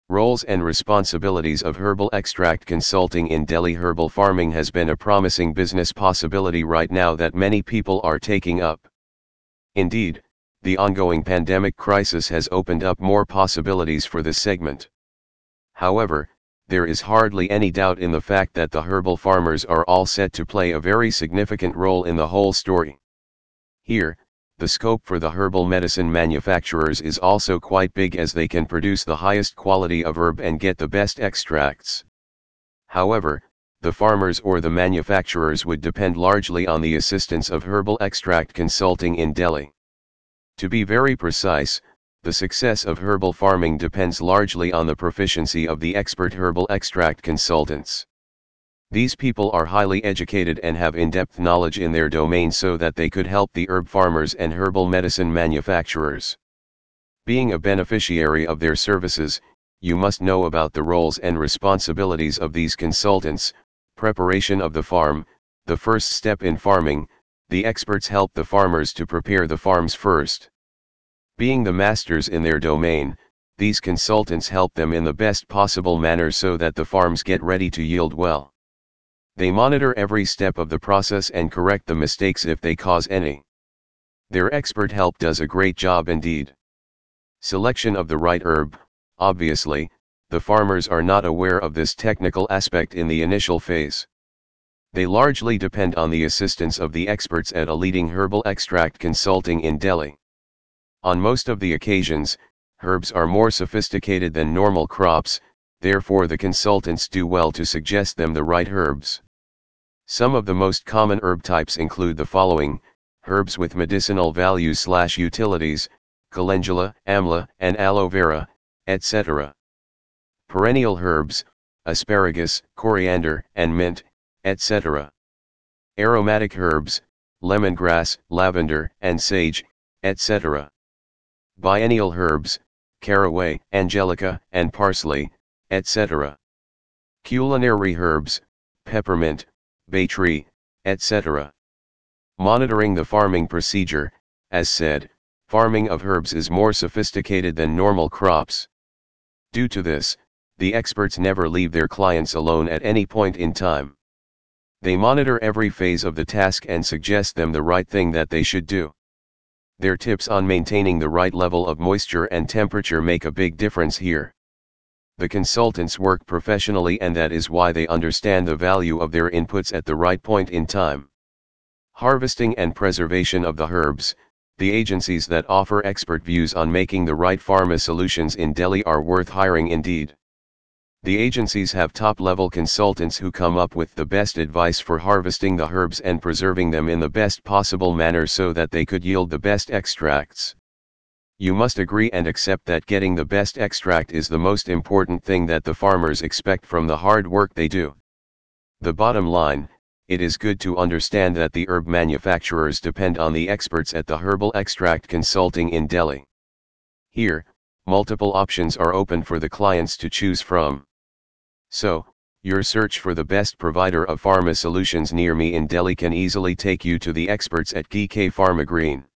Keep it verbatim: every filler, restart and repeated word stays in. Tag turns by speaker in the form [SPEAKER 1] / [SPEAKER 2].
[SPEAKER 1] Roles and responsibilities of herbal extract consulting in Delhi. Herbal farming has been a promising business possibility right now that many people are taking up. Indeed, the ongoing pandemic crisis has opened up more possibilities for this segment. However, there is hardly any doubt in the fact that the herbal farmers are all set to play a very significant role in the whole story. Here, the scope for the herbal medicine manufacturers is also quite big, as they can produce the highest quality of herb and get the best extracts. However, the farmers or the manufacturers would depend largely on the assistance of herbal extract consulting in Delhi. To be very precise, the success of herbal farming depends largely on the proficiency of the expert herbal extract consultants. These people are highly educated and have in-depth knowledge in their domain so that they could help the herb farmers and herbal medicine manufacturers. Being a beneficiary of their services, you must know about the roles and responsibilities of these consultants. Preparation of the farm. The first step in farming, the experts help the farmers to prepare the farms first. Being the masters in their domain, these consultants help them in the best possible manner so that the farms get ready to yield well. They monitor every step of the process and correct the mistakes if they cause any. Their expert help does a great job indeed. Selection of the right herb. Obviously, the farmers are not aware of this technical aspect in the initial phase. They largely depend on the assistance of the experts at a leading herbal extract consulting in Delhi. On most of the occasions, herbs are more sophisticated than normal crops, therefore the consultants do well to suggest them the right herbs. Some of the most common herb types include the following: herbs with medicinal values slash utilities, calendula, amla, and aloe vera, et cetera. Perennial herbs, asparagus, coriander, and mint, et cetera. Aromatic herbs, lemongrass, lavender, and sage, et cetera. Biennial herbs, caraway, angelica, and parsley, et cetera. Culinary herbs, peppermint, bay tree, et cetera. Monitoring the farming procedure. As said, farming of herbs is more sophisticated than normal crops. Due to this, the experts never leave their clients alone at any point in time. They monitor every phase of the task and suggest them the right thing that they should do. Their tips on maintaining the right level of moisture and temperature make a big difference here. The consultants work professionally, and that is why they understand the value of their inputs at the right point in time. Harvesting and preservation of the herbs. The agencies that offer expert views on making the right pharma solutions in Delhi are worth hiring indeed. The agencies have top-level consultants who come up with the best advice for harvesting the herbs and preserving them in the best possible manner so that they could yield the best extracts. You must agree and accept that getting the best extract is the most important thing that the farmers expect from the hard work they do. The bottom line: it is good to understand that the herb manufacturers depend on the experts at the herbal extract consulting in Delhi. Here, multiple options are open for the clients to choose from. So, your search for the best provider of pharma solutions near me in Delhi can easily take you to the experts at G K Pharma Green.